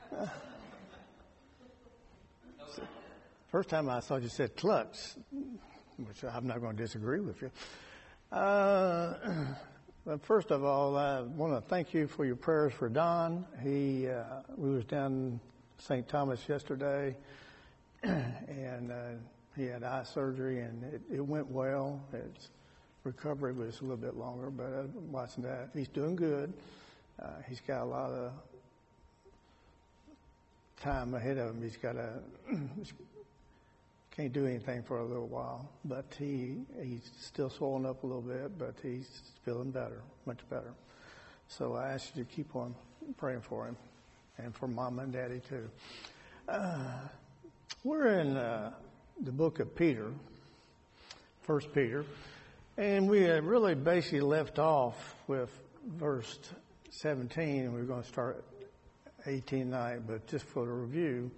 First time I thought you said klutz, which I'm not going to disagree with you. But first of all, I want to thank you for your prayers for Don. We was down St. Thomas yesterday, and he had eye surgery, and it went well. His recovery was a little bit longer, but watching that, he's doing good. He's got a lot of time ahead of him. He's got can't do anything for a little while, but he's still swollen up a little bit, but he's feeling better, much better. So I ask you to keep on praying for him and for Mama and Daddy too. We're in the book of Peter, 1 Peter, and we had really basically left off with verse 17, and we're going to start 18 tonight, but just for the review.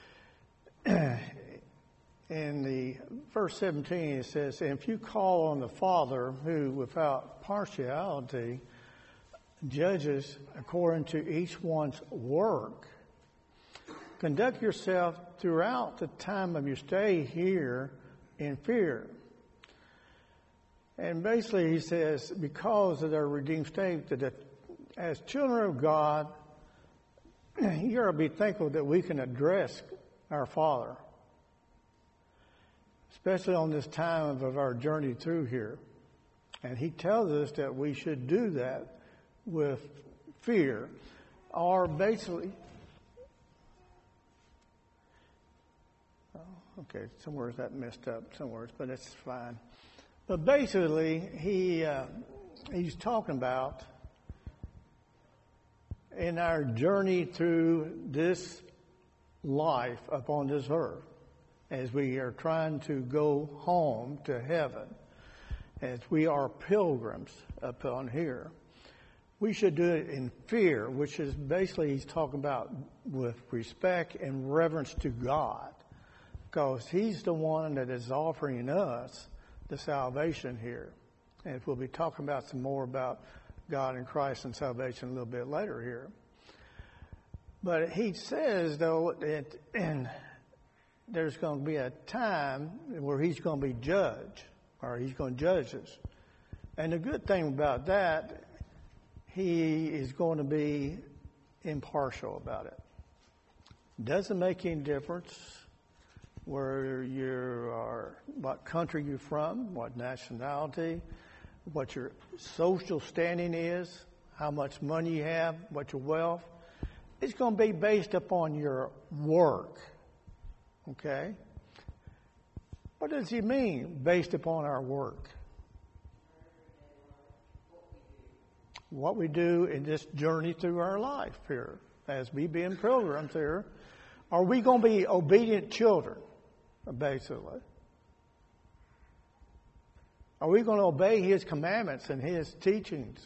In the verse 17, it says, "And if you call on the Father who, without partiality, judges according to each one's work, conduct yourself throughout the time of your stay here in fear." And basically he says, because of their redeemed state, that as children of God, you ought to be thankful that we can address our Father, especially on this time of our journey through here. And he tells us that we should do that with fear, or basically, okay, somewhere that messed up somewhere, but it's fine. But basically, he's talking about in our journey through this life upon this earth, as we are trying to go home to heaven, as we are pilgrims upon here, we should do it in fear, which is basically he's talking about with respect and reverence to God, because he's the one that is offering us the salvation here. And we'll be talking about some more about God and Christ and salvation a little bit later here. But he says, though, that there's going to be a time where he's going to be judge, or he's going to judge us. And the good thing about that, he is going to be impartial about it. Doesn't make any difference where you are, what country you're from, what nationality, what your social standing is, how much money you have, what your wealth. It's going to be based upon your work. Okay? What does he mean, based upon our work? What we do in this journey through our life here, as we being pilgrims here. Are we going to be obedient children, basically? Are we going to obey his commandments and his teachings?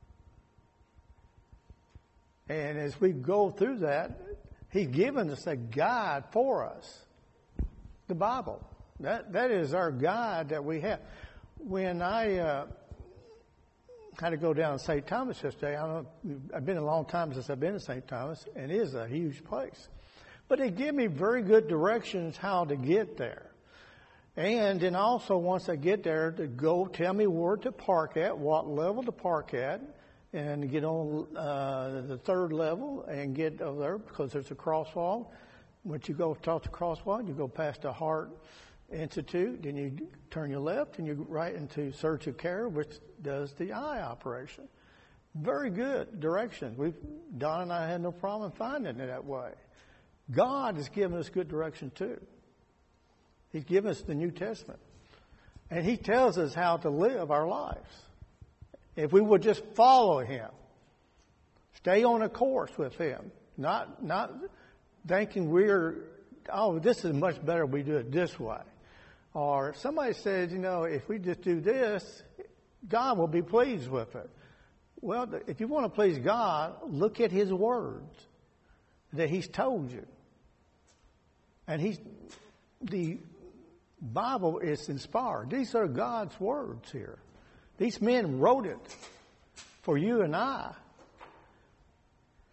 And as we go through that, he's given us a guide for us. The Bible. That is our guide that we have. When I had to go down to St. Thomas yesterday, I've been a long time since I've been to St. Thomas, and it is a huge place. But they give me very good directions how to get there. And then also once I get there, to go tell me where to park at, what level to park at, and get on the third level and get over there, because there's a crosswalk. Once you go across the crosswalk, you go past the Heart Institute, then you turn your left and you go right into Surgical Care, which does the eye operation. Very good directions. Don and I had no problem finding it that way. God has given us good direction too. He's given us the New Testament. And he tells us how to live our lives. If we would just follow him, stay on a course with him, not thinking this is much better we do it this way. Or somebody says, if we just do this, God will be pleased with it. Well, if you want to please God, look at his words that he's told you. And the Bible is inspired. These are God's words here. These men wrote it for you and I.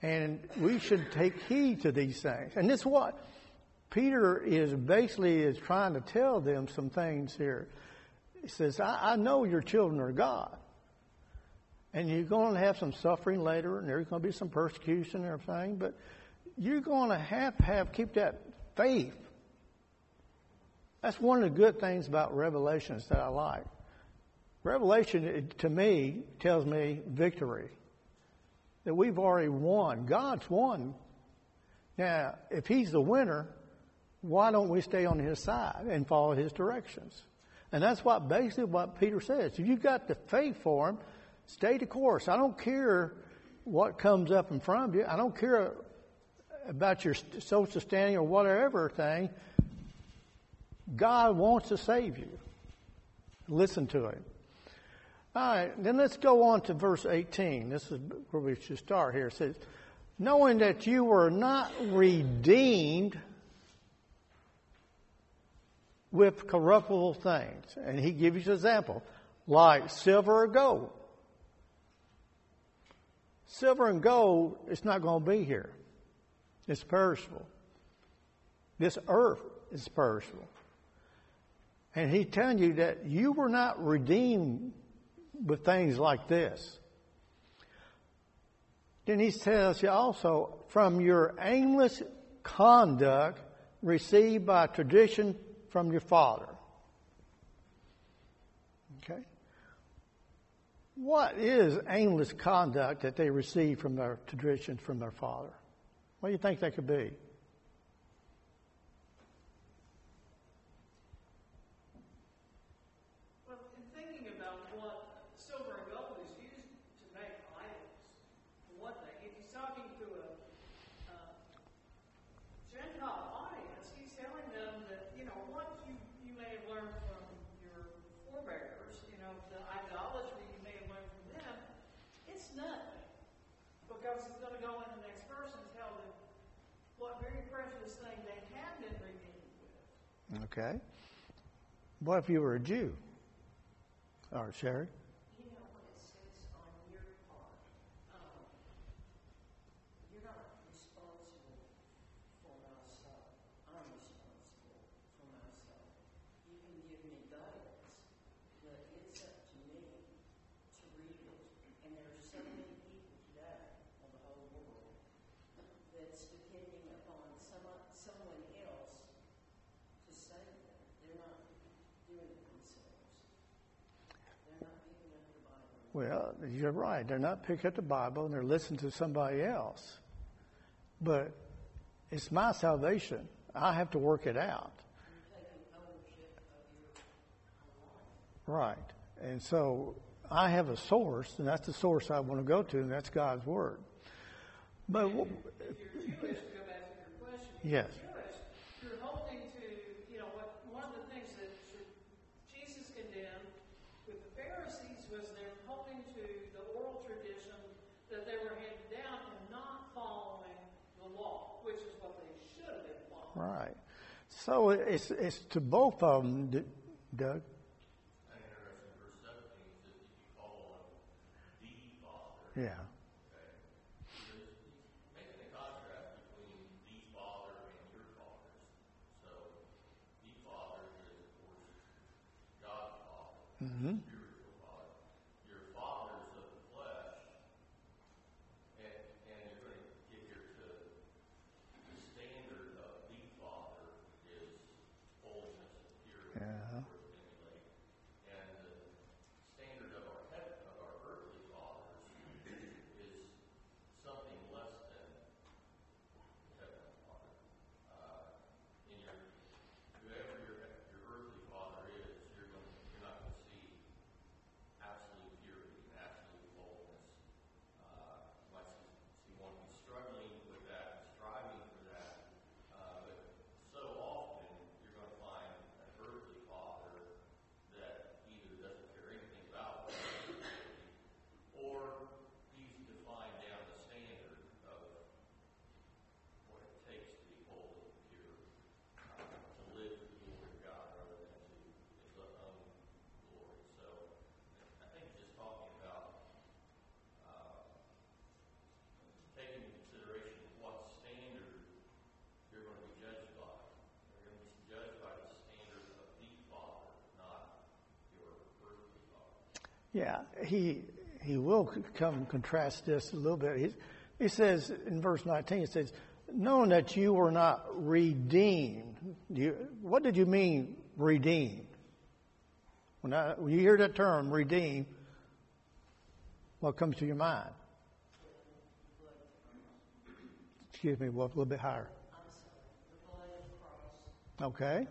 And we should take heed to these things. And this is what Peter is trying to tell them some things here. He says, I know your children are God. And you're going to have some suffering later, and there's going to be some persecution and everything, but you're going to keep that faith. That's one of the good things about Revelations that I like. Revelation, to me, tells me victory. That we've already won. God's won. Now, if He's the winner, why don't we stay on His side and follow His directions? And that's basically what Peter says. If you've got the faith for Him, stay the course. I don't care what comes up in front of you. I don't care about your social standing or whatever thing. God wants to save you. Listen to Him. All right, then let's go on to verse 18. This is where we should start here. It says, knowing that you were not redeemed with corruptible things. And he gives you an example, like silver or gold. Silver and gold is not going to be here. It's perishable. This earth is perishable. And he's telling you that you were not redeemed with things like this. Then he tells you also, from your aimless conduct received by tradition from your father. Okay? What is aimless conduct that they received from their tradition from their father? What do you think that could be? Okay. What if you were a Jew? Or Sherry? You know what it says on your part. You're not responsible for myself. I'm responsible for myself. You can give me guidance, but it's up to me to read it. And there are so many people today on the whole world that's depending upon someone else to save them. They're not doing it themselves. They're not picking up the Bible. Well, you're right. They're not picking up the Bible and they're listening to somebody else. But it's my salvation. I have to work it out. You're taking ownership of your own life. Right. And so I have a source, and that's the source I want to go to, and that's God's Word. But if you're Jewish, to go back to your question, yes. If you're Jewish, you're holding to, one of the things that Jesus condemned with the Pharisees was they're holding to the oral tradition that they were handed down and not following the law, which is what they should have been following. Right. So it's to both of them, Doug. Interesting. Verse 17 says if you call on the Father. Yeah. Making a contrast between the Father and your fathers. So, the Father is, of course, God's Father, spiritual Father. Your fathers of the flesh, and you're going to get here to the standard of the Father is holiness and purity. Yeah. And the standard of our earthly fathers is something less than heavenly Father. And whoever your earthly father is, you're not going to see Yeah, he will come and contrast this a little bit. He says in verse 19, it says, knowing that you were not redeemed. What did you mean, redeemed? When you hear that term, redeemed, what comes to your mind? Excuse me, a little bit higher. Okay.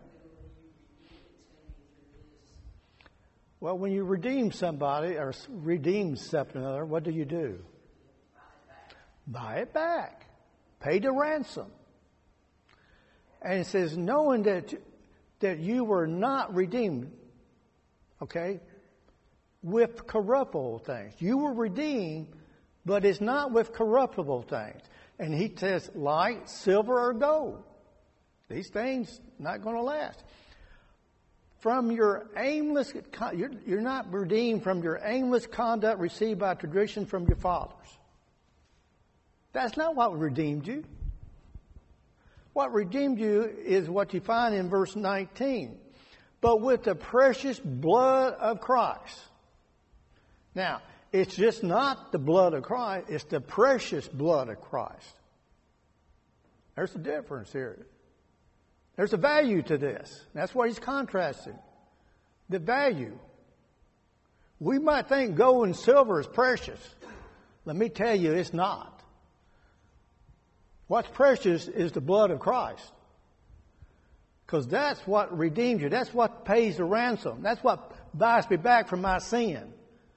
Well, when you redeem somebody or redeem something or other, what do? Buy it back. Pay the ransom. And it says, knowing that you were not redeemed, okay, with corruptible things. You were redeemed, but it's not with corruptible things. And he says, like silver or gold. These things not going to last. From your aimless, you're not redeemed from your aimless conduct received by tradition from your fathers. That's not what redeemed you. What redeemed you is what you find in verse 19. But with the precious blood of Christ. Now, it's just not the blood of Christ, it's the precious blood of Christ. There's a difference here. There's a value to this. That's what he's contrasting. The value. We might think gold and silver is precious. Let me tell you, it's not. What's precious is the blood of Christ. Because that's what redeems you. That's what pays the ransom. That's what buys me back from my sin.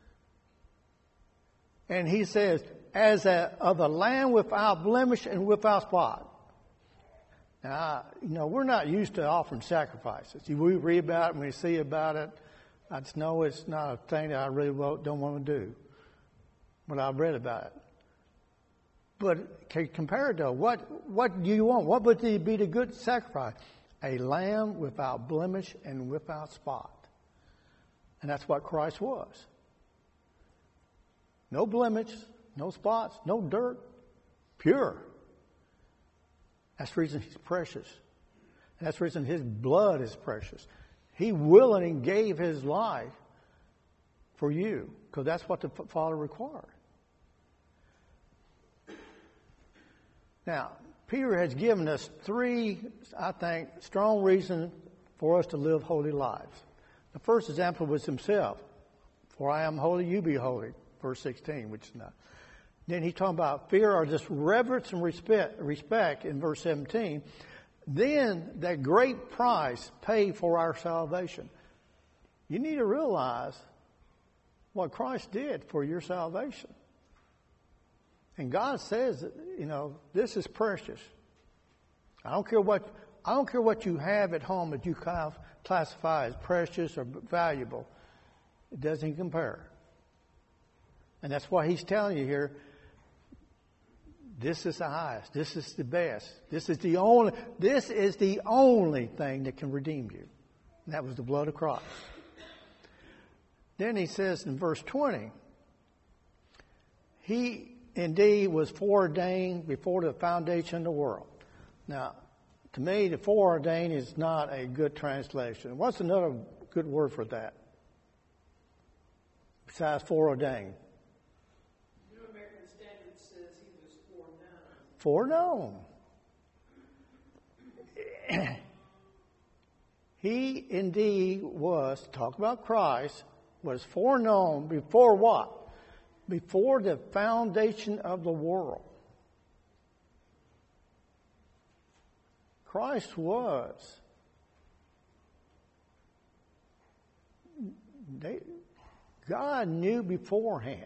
And he says, of a lamb without blemish and without spot. Now, we're not used to offering sacrifices. We read about it and we see about it. I just know it's not a thing that I really don't want to do. But I've read about it. But compared to what do you want? What would be the good sacrifice? A lamb without blemish and without spot. And that's what Christ was. No blemish, no spots, no dirt. Pure. That's the reason he's precious. That's the reason his blood is precious. He willingly gave his life for you, because that's what the Father required. Now, Peter has given us 3, I think, strong reasons for us to live holy lives. The first example was himself. For I am holy, you be holy. Verse 16, which is not. Then he's talking about fear or just reverence and respect in verse 17. Then that great price paid for our salvation. You need to realize what Christ did for your salvation. And God says, this is precious. I don't care what you have at home that you classify as precious or valuable. It doesn't compare. And that's why he's telling you here, this is the highest. This is the best. This is the only thing that can redeem you. And that was the blood of Christ. Then he says in verse 20, he indeed was foreordained before the foundation of the world. Now, to me, the foreordained is not a good translation. What's another good word for that? Besides foreordained. New American Standard says he was foreknown. Foreknown. He indeed was, talk about Christ, was foreknown before what? Before the foundation of the world. Christ was. God knew beforehand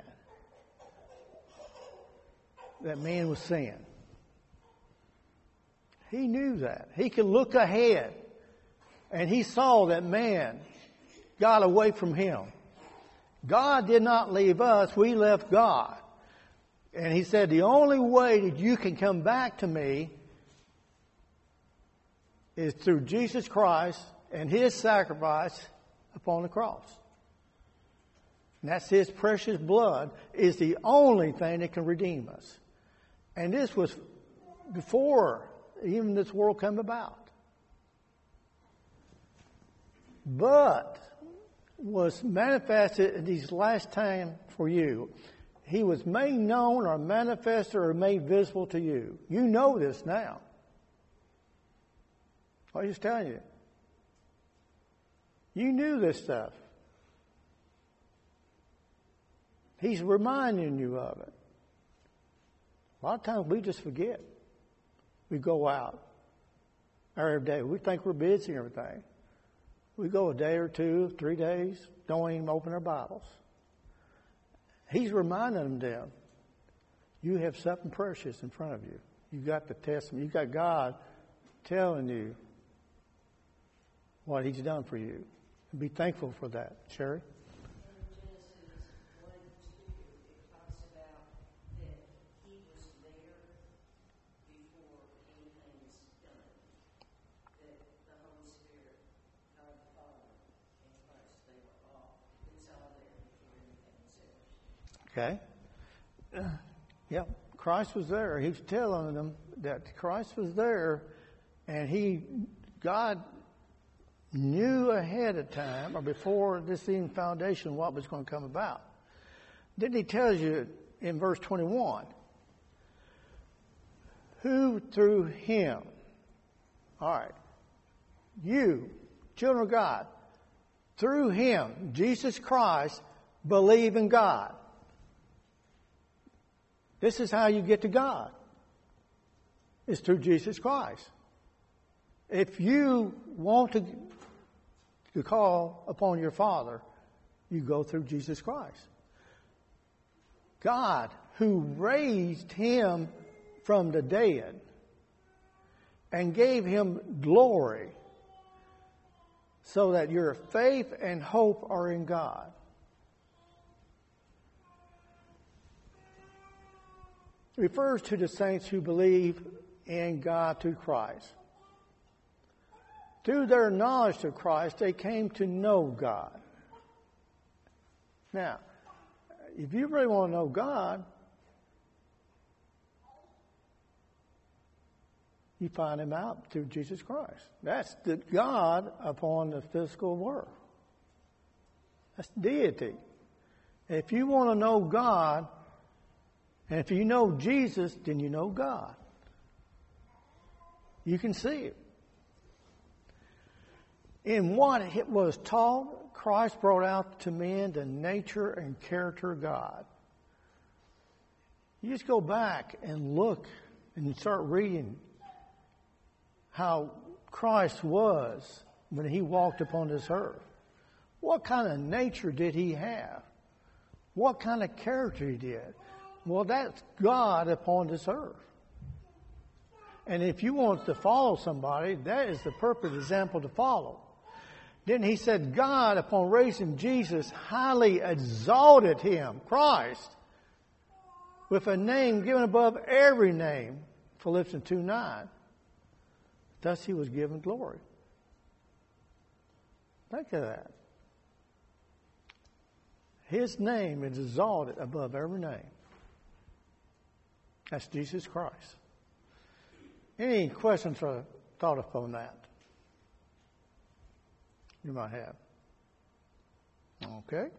that man was sin. He knew that. He could look ahead, and he saw that man got away from him. God did not leave us, we left God. And he said, the only way that you can come back to me is through Jesus Christ and his sacrifice upon the cross. And that's his precious blood is the only thing that can redeem us. And this was before even this world came about. But was manifested in these last time for you. He was made known or manifested or made visible to you. You know this now. I'm just telling you. You knew this stuff. He's reminding you of it. A lot of times we just forget. We go out every day. We think we're busy and everything. We go a day or 2, 3 days, don't even open our Bibles. He's reminding them, you have something precious in front of you. You got the Testament. You got God telling you what He's done for you. Be thankful for that. Sherry? Okay. Yeah, Christ was there. He was telling them that Christ was there, and God knew ahead of time, or before this even foundation, what was going to come about. Then He tells you in verse 21, who through Him, all right, you, children of God, through Him, Jesus Christ, believe in God. This is how you get to God. It's through Jesus Christ. If you want to call upon your Father, you go through Jesus Christ. God, who raised Him from the dead and gave Him glory, so that your faith and hope are in God. It refers to the saints who believe in God through Christ. Through their knowledge of Christ, they came to know God. Now, if you really want to know God, you find Him out through Jesus Christ. That's the God upon the physical world. That's deity. If you want to know God, and if you know Jesus, then you know God. You can see it. In what it was taught, Christ brought out to men the nature and character of God. You just go back and look and start reading how Christ was when He walked upon this earth. What kind of nature did He have? What kind of character He did? Well, that's God upon this earth. And if you want to follow somebody, that is the perfect example to follow. Then He said, God, upon raising Jesus, highly exalted Him, Christ, with a name given above every name, Philippians 2:9. Thus He was given glory. Think of that. His name is exalted above every name. That's Jesus Christ. Any questions or thought upon that? You might have. Okay.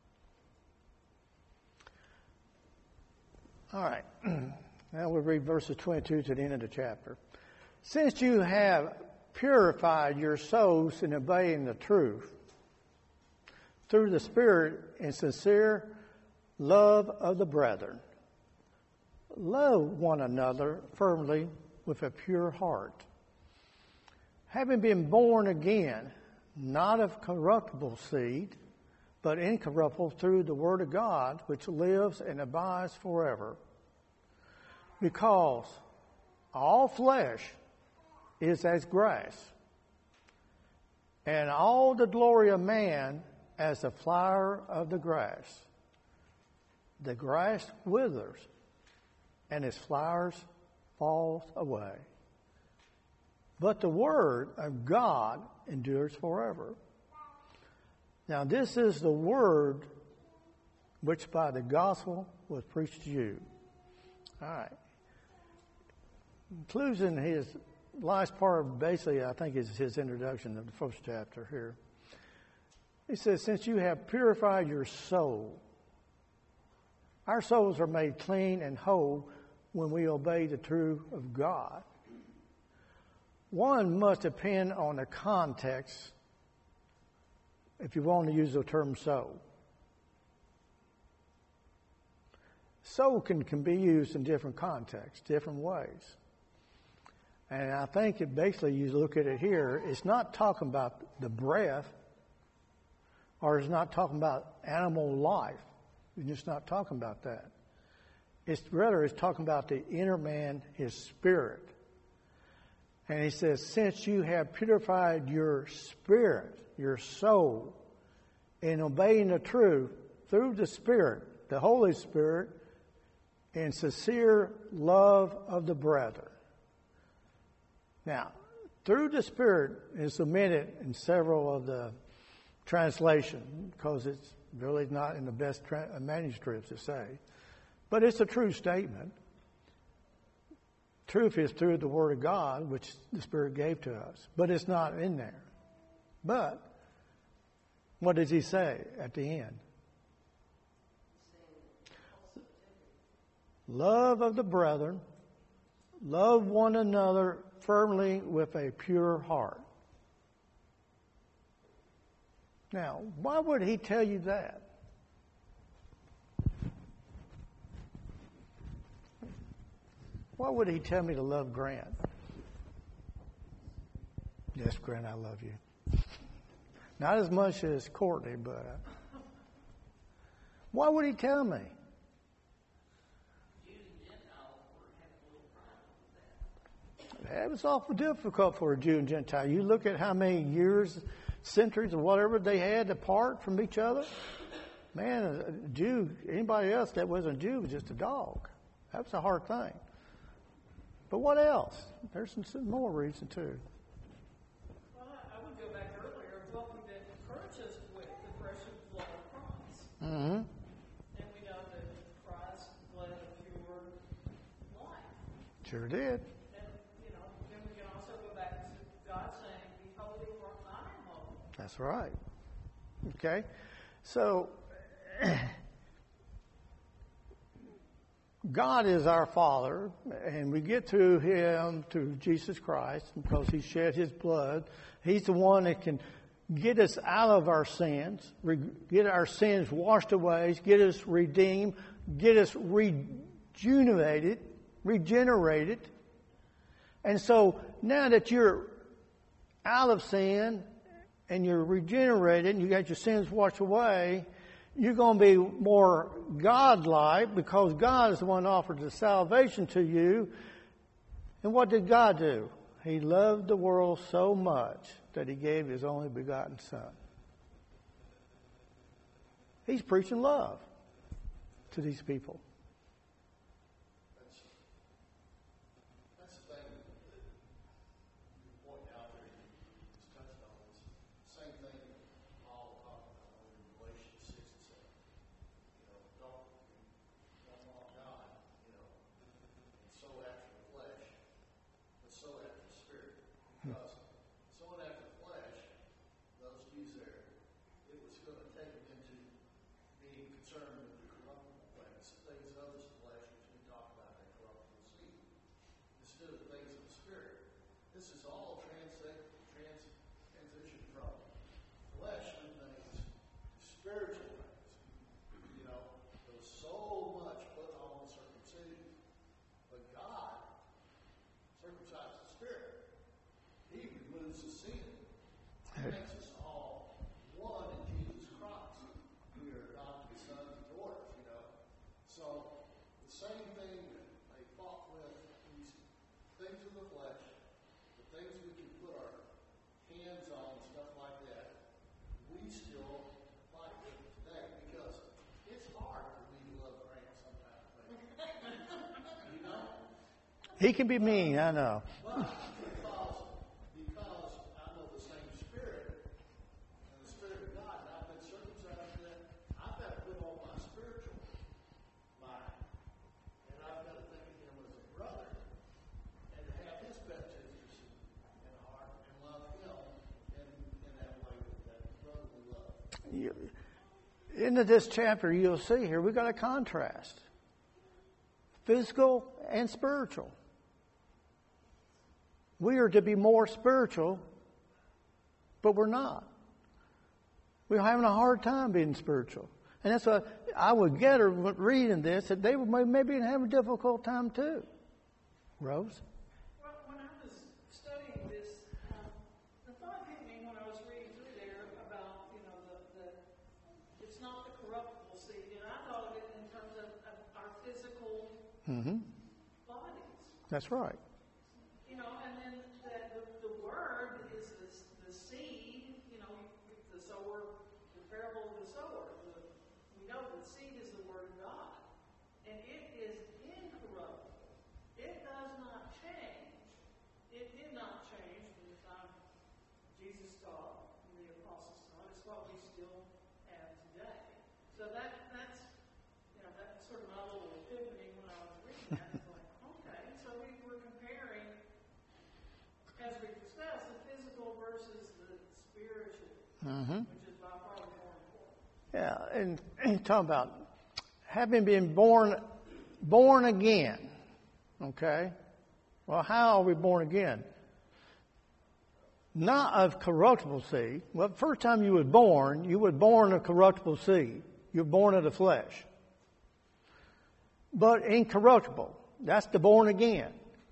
All right. Now we'll read verses 22 to the end of the chapter. Since you have purified your souls in obeying the truth through the Spirit and sincere love of the brethren, love one another firmly with a pure heart, having been born again, not of corruptible seed, but incorruptible through the Word of God, which lives and abides forever. Because all flesh is as grass, and all the glory of man as the flower of the grass. The grass withers, and its flowers falls away. But the word of God endures forever. Now this is the word which by the gospel was preached to you. All right. Includes in his last part, basically, I think, is his introduction of the first chapter here. He says, since you have purified your soul. Our souls are made clean and whole when we obey the truth of God. One must depend on the context if you want to use the term soul. Soul can be used in different contexts, different ways. And I think it basically, you look at it here, it's not talking about the breath, or it's not talking about animal life. It's just not talking about that. It's talking about the inner man, his spirit. And he says, since you have purified your spirit, your soul, in obeying the truth through the Spirit, the Holy Spirit, in sincere love of the brethren. Now, through the Spirit is omitted in several of the translations because it's really not in the best manuscripts to say. But it's a true statement. Truth is through the Word of God, which the Spirit gave to us. But it's not in there. But what does he say at the end? Love of the brethren, love one another firmly with a pure heart. Now, why would he tell you that? Why would he tell me to love Grant? Yes, Grant, I love you. Not as much as Courtney, but why would he tell me? It was awful difficult for a Jew and Gentile. You look at how many years, centuries, or whatever they had apart from each other. Man, a Jew, anybody else that wasn't a Jew was just a dog. That was a hard thing. But what else? There's some more reason too. Well, I would go back earlier. What we've been purchased with the precious blood of Christ. Mm-hmm. And we know that Christ bled a pure life. Sure did. Then we can also go back to God saying, be holy for I am holy. That's right. Okay. So, God is our Father, and we get through Him, through Jesus Christ, because He shed His blood. He's the one that can get us out of our sins, get our sins washed away, get us redeemed, get us regenerated. And so now that you're out of sin and you're regenerated and you got your sins washed away, you're going to be more God-like because God is the one who offered the salvation to you. And what did God do? He loved the world so much that He gave His only begotten Son. He's preaching love to these people. He can be mean, I know. Because I know the same Spirit, and the Spirit of God, and I've been circumcised to that, I've got to put on my spiritual mind, and I've got to think of Him as a brother, and to have His best interest in heart, and love Him in that way, with that brotherly love. into this chapter, you'll see here, we've got a contrast. Physical and spiritual. We are to be more spiritual, but we're not. We're having a hard time being spiritual. And that's what I would get her reading this, that they would maybe have a difficult time too. Rose? Well, when I was studying this, the thought hit me when I was reading through there about, it's not the corruptible seed. And I thought of it in terms of our physical bodies. That's right. And then the word is the seed, the sower, the parable of the sower. We know the seed is the word of God. And it is incorruptible. It does not change. It did not change from the time Jesus taught and the apostles taught. It's what we still have today. So that's sort of my little epiphany when I was reading that. It's like, okay, so we're comparing, as we discussed, the physical versus the spiritual, which is by far the more important. Yeah, and talking about having been born again. Okay? Well, how are we born again? Not of corruptible seed. Well, the first time you were born of corruptible seed. You were born of the flesh. But incorruptible. That's the born again.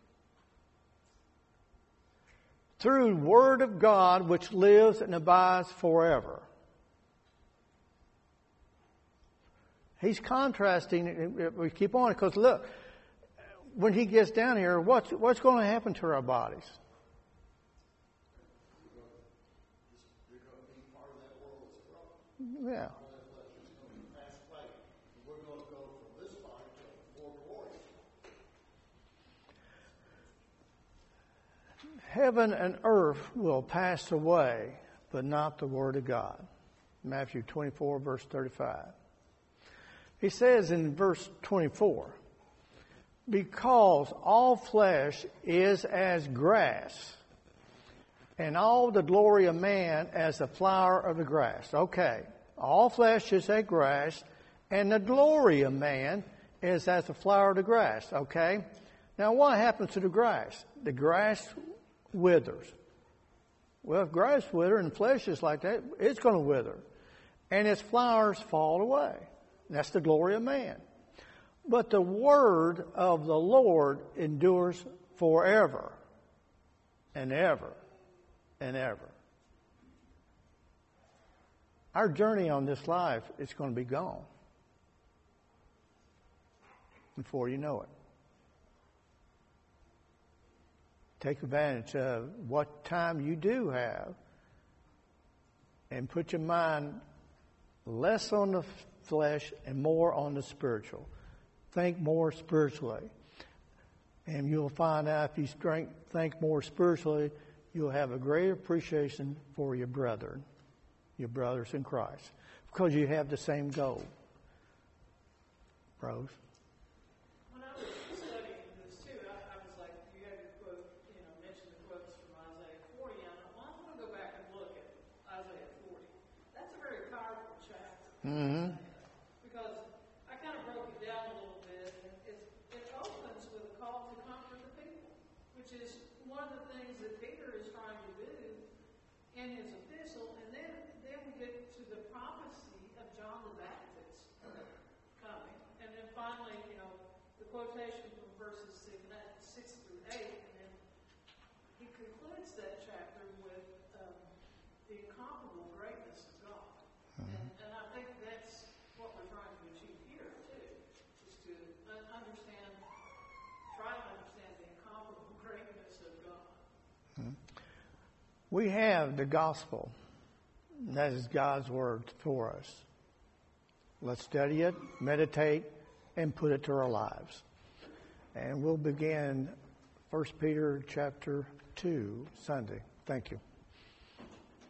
Through the Word of God which lives and abides forever. He's contrasting, we keep on, because look, when he gets down here, what's going to happen to our bodies? You're going to be part of that world that's corrupt. Yeah. All that flesh is going to pass away. We're going to go from this body to more glory. Heaven and earth will pass away, but not the Word of God. Matthew 24, verse 35. He says in verse 24, because all flesh is as grass, and all the glory of man as the flower of the grass. Okay, all flesh is as grass, and the glory of man is as the flower of the grass. Okay, now what happens to the grass? The grass withers. Well, if grass withers and flesh is like that, it's going to wither, and its flowers fall away. That's the glory of man. But the word of the Lord endures forever and ever and ever. Our journey on this life is going to be gone before you know it. Take advantage of what time you do have and put your mind less on the flesh and more on the spiritual. Think more spiritually. And you'll find out if you think more spiritually, you'll have a greater appreciation for your brethren, your brothers in Christ, because you have the same goal. Rose? When I was studying this too, I was like, you had your quote, mentioned the quotes from Isaiah 40, and I want to go back and look at Isaiah 40. That's a very powerful chapter. Mm-hmm. Because I kind of broke it down a little bit, and it opens with a call to comfort the people, which is one of the things that Peter is trying to do in his epistle, and then we get to the prophecy of John the Baptist coming, and then finally, the quotation from verses 6 through 8, and then he concludes that chapter with the incomparable greatness of God. And I think that's what we're trying to achieve here, too, is to try to understand the incomparable greatness of God. We have the gospel. That is God's word for us. Let's study it, meditate, and put it to our lives. And we'll begin 1 Peter chapter 2 Sunday. Thank you.